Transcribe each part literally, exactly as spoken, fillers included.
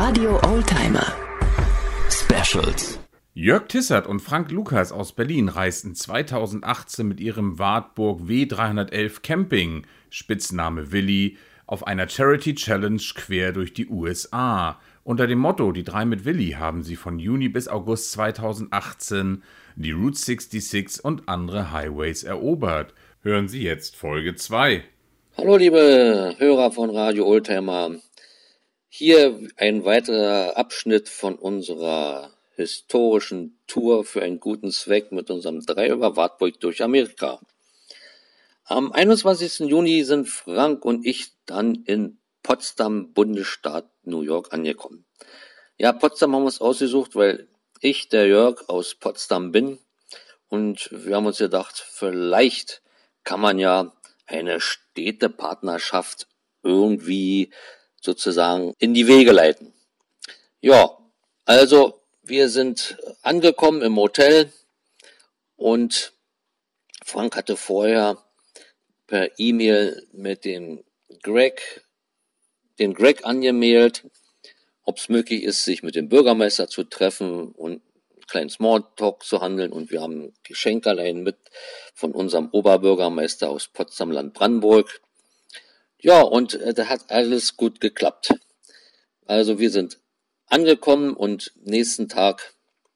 Radio Oldtimer Specials. Jörg Tissert und Frank Lukas aus Berlin reisten zweitausendachtzehn mit ihrem Wartburg W dreihundertelf Camping, Spitzname Willi, auf einer Charity Challenge quer durch die U S A. Unter dem Motto Die drei mit Willi haben sie von Juni bis August zweitausendachtzehn die Route sechsundsechzig und andere Highways erobert. Hören Sie jetzt Folge zwei. Hallo liebe Hörer von Radio Oldtimer. Hier ein weiterer Abschnitt von unserer historischen Tour für einen guten Zweck mit unserem Dreier Wartburg durch Amerika. Am einundzwanzigsten Juni sind Frank und ich dann in Potsdam, Bundesstaat New York, angekommen. Ja, Potsdam haben wir uns ausgesucht, weil ich, der Jörg, aus Potsdam bin und wir haben uns gedacht, vielleicht kann man ja eine Städtepartnerschaft irgendwie sozusagen in die Wege leiten. Ja, also wir sind angekommen im Hotel und Frank hatte vorher per E-Mail mit dem Greg, den Greg angemeldet, ob es möglich ist, sich mit dem Bürgermeister zu treffen und einen kleinen Smalltalk zu handeln. Und wir haben Geschenkerlein mit von unserem Oberbürgermeister aus Potsdam-Land Brandenburg. Ja, und äh, da hat alles gut geklappt. Also wir sind angekommen und nächsten Tag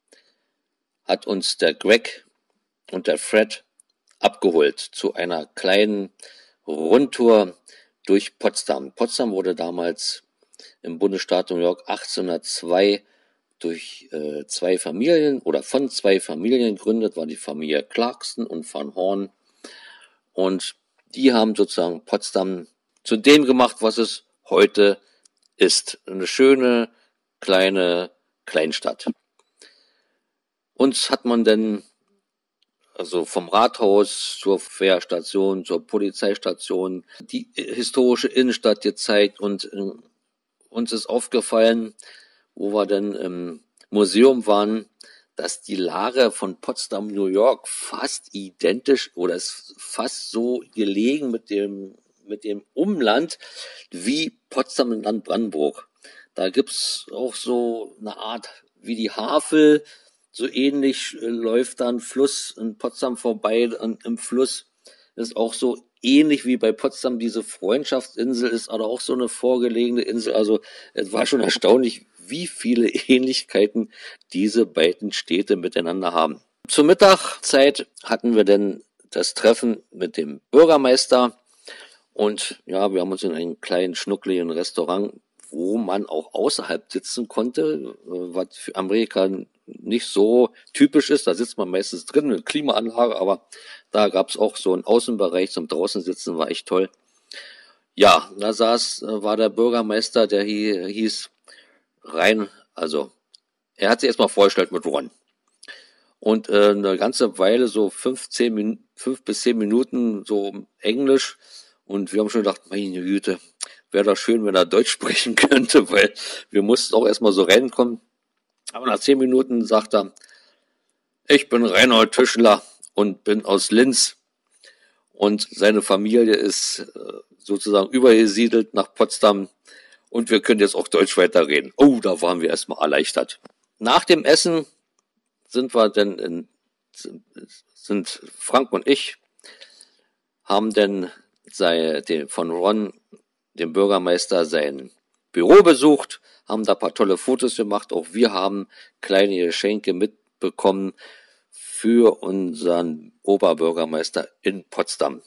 hat uns der Greg und der Fred abgeholt zu einer kleinen Rundtour durch Potsdam. Potsdam wurde damals im Bundesstaat New York achtzehnhundertzwei durch äh, zwei Familien oder von zwei Familien gegründet, war die Familie Clarkson und Van Horn. Und die haben sozusagen Potsdam zu dem gemacht, was es heute ist. Eine schöne, kleine Kleinstadt. Uns hat man denn also vom Rathaus zur Fährstation, zur Polizeistation, die historische Innenstadt gezeigt und äh, uns ist aufgefallen, wo wir denn im Museum waren, dass die Lage von Potsdam, New York fast identisch oder ist fast so gelegen mit dem mit dem Umland wie Potsdam im Land Brandenburg. Da gibt's auch so eine Art wie die Havel, so ähnlich äh, läuft da ein Fluss in Potsdam vorbei und im Fluss ist auch so ähnlich wie bei Potsdam diese Freundschaftsinsel ist, aber auch so eine vorgelegene Insel. Also es war schon erstaunlich, wie viele Ähnlichkeiten diese beiden Städte miteinander haben. Zur Mittagszeit hatten wir dann das Treffen mit dem Bürgermeister. Und ja, wir haben uns in einem kleinen, schnuckligen Restaurant, wo man auch außerhalb sitzen konnte, was für Amerika nicht so typisch ist. Da sitzt man meistens drin mit Klimaanlage, aber da gab es auch so einen Außenbereich zum draußen sitzen, war echt toll. Ja, da saß, war der Bürgermeister, der hier hieß Rein, also er hat sich erstmal vorgestellt mit Ron. Und äh, eine ganze Weile, so fünf, zehn Minuten, fünf bis zehn Minuten so Englisch. Und wir haben schon gedacht, meine Güte, wäre doch schön, wenn er Deutsch sprechen könnte, weil wir mussten auch erstmal so reinkommen. Aber nach zehn Minuten sagt er, ich bin Reinhold Tüschler und bin aus Linz. Und seine Familie ist sozusagen übergesiedelt nach Potsdam. Und wir können jetzt auch Deutsch weiterreden. Oh, da waren wir erstmal erleichtert. Nach dem Essen sind wir dann in, sind Frank und ich, haben dann sei, den, von Ron, dem Bürgermeister, sein Büro besucht, haben da ein paar tolle Fotos gemacht. Auch wir haben kleine Geschenke mitbekommen für unseren Oberbürgermeister in Potsdam.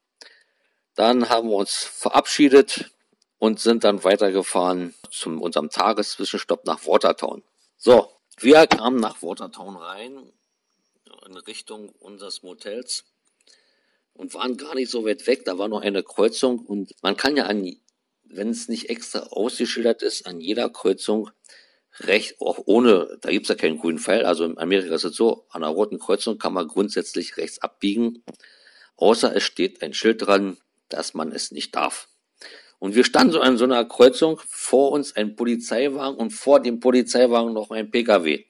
Dann haben wir uns verabschiedet und sind dann weitergefahren zu unserem Tageszwischenstopp nach Watertown. So, wir kamen nach Watertown rein, in Richtung unseres Motels. Und waren gar nicht so weit weg, da war noch eine Kreuzung und man kann ja an, wenn es nicht extra ausgeschildert ist, an jeder Kreuzung recht, auch ohne, da gibt's ja keinen grünen Pfeil, also in Amerika ist es so, an einer roten Kreuzung kann man grundsätzlich rechts abbiegen, außer es steht ein Schild dran, dass man es nicht darf. Und wir standen so an so einer Kreuzung, vor uns ein Polizeiwagen und vor dem Polizeiwagen noch ein P K W.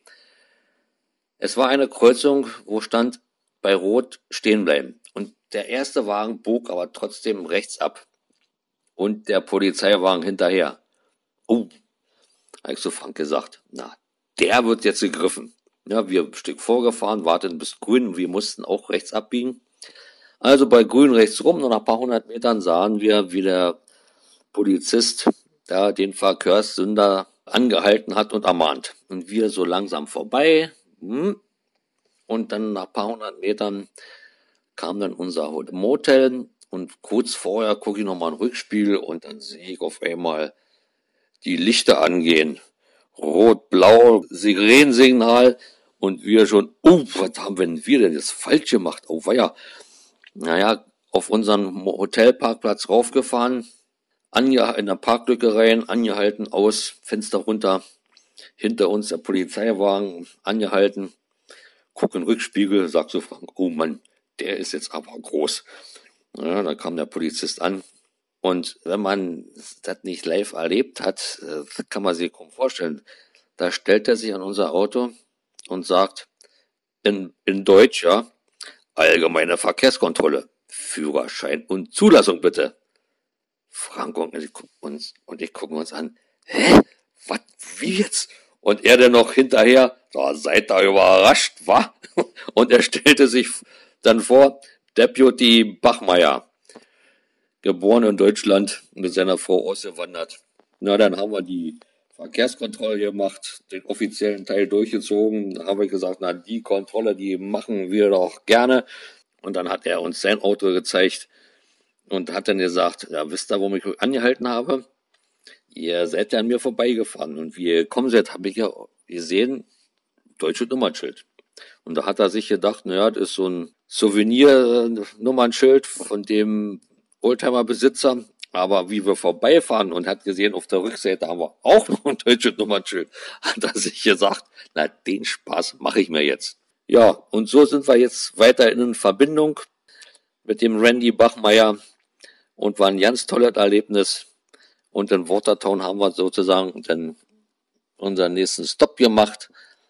Es war eine Kreuzung, wo stand, bei Rot stehen bleiben. Und der erste Wagen bog aber trotzdem rechts ab. Und der Polizeiwagen hinterher. Oh, habe ich zu Frank gesagt, na, der wird jetzt gegriffen. Ja, wir ein Stück vorgefahren, warteten bis grün und wir mussten auch rechts abbiegen. Also bei grün rechts rum, nur nach ein paar hundert Metern sahen wir, wie der Polizist da den Verkehrssünder angehalten hat und ermahnt. Und wir so langsam vorbei. Und dann nach ein paar hundert Metern kam dann unser Motel. Und kurz vorher gucke ich nochmal in den Rückspiegel und dann sehe ich auf einmal die Lichter angehen. Rot, blau, Sirenensignal. Und wir schon, oh, was haben wir denn jetzt falsch gemacht? Oh, weia. Naja, auf unseren Hotelparkplatz raufgefahren, ange- in der Parklücke rein, angehalten, aus, Fenster runter, hinter uns der Polizeiwagen, angehalten, guck in den Rückspiegel, sag so Frank, oh Mann, der ist jetzt aber groß. Ja, dann kam der Polizist an. Und wenn man das nicht live erlebt hat, kann man sich kaum vorstellen. Da stellt er sich an unser Auto und sagt, in, in Deutsch, ja, allgemeine Verkehrskontrolle, Führerschein und Zulassung bitte. Frank und ich gucken uns, und ich gucken uns an, hä, was, wie jetzt? Und er dann noch hinterher, da seid ihr überrascht, wa? Und er stellte sich dann vor, Deputy Bachmeier, geboren in Deutschland, mit seiner Frau ausgewandert. Na, dann haben wir die Verkehrskontrolle gemacht, den offiziellen Teil durchgezogen. Da habe ich gesagt, na, die Kontrolle, die machen wir doch gerne. Und dann hat er uns sein Auto gezeigt und hat dann gesagt, ja, wisst ihr, warum ich euch angehalten habe? Ihr seid ja an mir vorbeigefahren und wie ihr gekommen seid, habe ich ja gesehen, deutsche Nummernschild. Und da hat er sich gedacht, naja, das ist so ein Souvenir-Nummernschild von dem Oldtimer-Besitzer. Aber wie wir vorbeifahren und hat gesehen, auf der Rückseite haben wir auch noch ein deutsches Nummernschild, hat er sich gesagt, na, den Spaß mache ich mir jetzt. Ja, und so sind wir jetzt weiter in Verbindung mit dem Randy Bachmeier und war ein ganz tolles Erlebnis. Und in Watertown haben wir sozusagen dann unseren nächsten Stopp gemacht,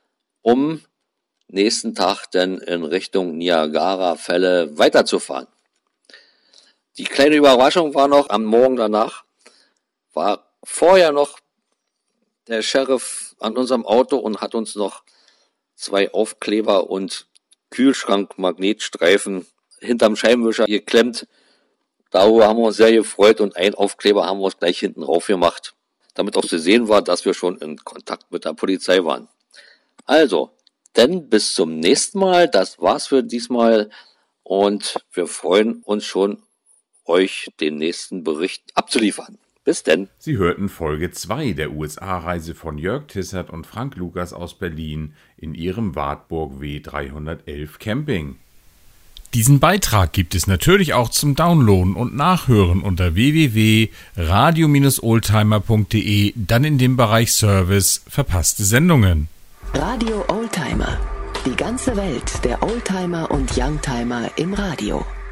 um nächsten Tag dann in Richtung Niagara-Fälle weiterzufahren. Die kleine Überraschung war noch, am Morgen danach war vorher noch der Sheriff an unserem Auto und hat uns noch zwei Aufkleber und Kühlschrank-Magnetstreifen hinterm Scheibenwischer geklemmt. Darüber haben wir uns sehr gefreut und einen Aufkleber haben wir uns gleich hinten rauf gemacht, damit auch zu sehen war, dass wir schon in Kontakt mit der Polizei waren. Also, dann bis zum nächsten Mal. Das war's für diesmal und wir freuen uns schon, euch den nächsten Bericht abzuliefern. Bis denn. Sie hörten Folge zwei der U S A-Reise von Jörg Tissert und Frank Lukas aus Berlin in ihrem Wartburg W dreihundertelf Camping. Diesen Beitrag gibt es natürlich auch zum Downloaden und Nachhören unter w w w punkt radio Bindestrich oldtimer punkt d e, dann in dem Bereich Service verpasste Sendungen. Radio Oldtimer. Die ganze Welt der Oldtimer und Youngtimer im Radio.